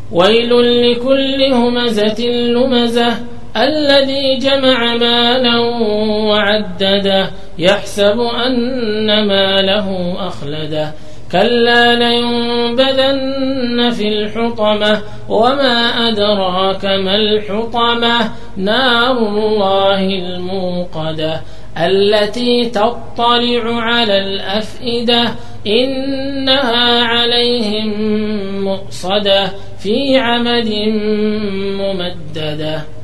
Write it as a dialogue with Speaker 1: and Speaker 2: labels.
Speaker 1: ويل لكل همزة لمزة الذي جمع مالا وعدده يحسب أن ماله أخلده كلا لينبذن في الحطمة وما أدراك ما الحطمة نار الله الموقدة التي تطلع على الأفئدة إنها عليهم مؤصدة في عمد ممددة.